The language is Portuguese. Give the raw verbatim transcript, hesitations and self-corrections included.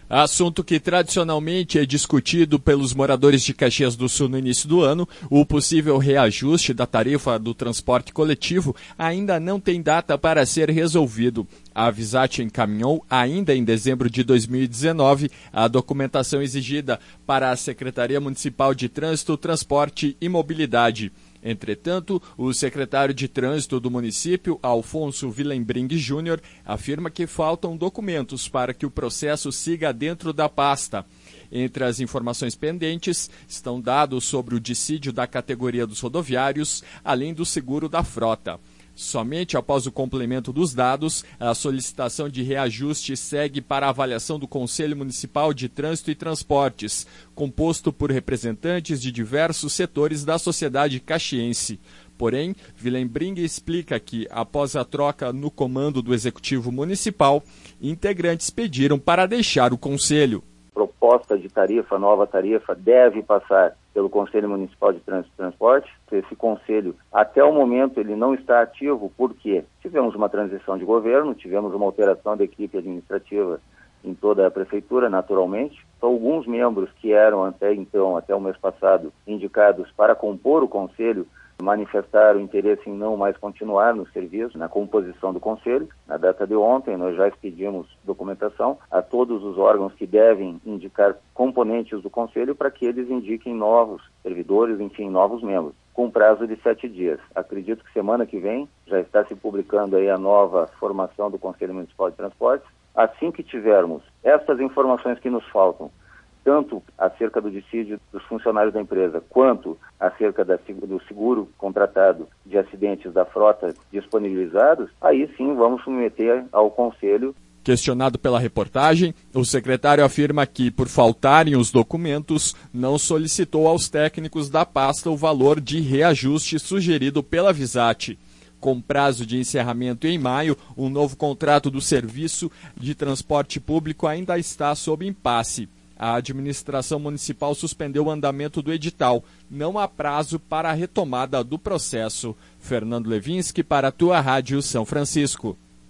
Assunto que tradicionalmente é discutido pelos moradores de Caxias do Sul no início do ano, o possível reajuste da tarifa do transporte coletivo ainda não tem data para ser resolvido. A Visat encaminhou, ainda em dezembro de dois mil e dezenove, a documentação exigida para a Secretaria Municipal de Trânsito, Transporte e Mobilidade. Entretanto, o secretário de Trânsito do município, Alfonso Willenbring Júnior, afirma que faltam documentos para que o processo siga dentro da pasta. Entre as informações pendentes estão dados sobre o dissídio da categoria dos rodoviários, além do seguro da frota. Somente após o complemento dos dados, a solicitação de reajuste segue para a avaliação do Conselho Municipal de Trânsito e Transportes, composto por representantes de diversos setores da sociedade caxiense. Porém, Willenbring explica que, após a troca no comando do Executivo Municipal, integrantes pediram para deixar o Conselho. Proposta de tarifa, nova tarifa, deve passar pelo Conselho Municipal de Trânsito e Transporte. Esse conselho, até o momento, ele não está ativo porque tivemos uma transição de governo, tivemos uma alteração da equipe administrativa em toda a prefeitura, naturalmente. Então, alguns membros que eram até então, até o mês passado, indicados para compor o conselho, manifestaram interesse em não mais continuar no serviço, na composição do conselho. Na data de ontem, nós já expedimos documentação a todos os órgãos que devem indicar componentes do conselho para que eles indiquem novos servidores, enfim, novos membros, com prazo de sete dias. Acredito que semana que vem já está se publicando aí a nova formação do Conselho Municipal de Transportes. Assim que tivermos essas informações que nos faltam, tanto acerca do dissídio dos funcionários da empresa, quanto acerca da, do seguro contratado de acidentes da frota disponibilizados, aí sim vamos submeter ao Conselho. Questionado pela reportagem, o secretário afirma que, por faltarem os documentos, não solicitou aos técnicos da pasta o valor de reajuste sugerido pela Visat. Com prazo de encerramento em maio, um novo contrato do serviço de transporte público ainda está sob impasse. A administração municipal suspendeu o andamento do edital. Não há prazo para a retomada do processo. Fernando Levinsky para a Tua Rádio São Francisco.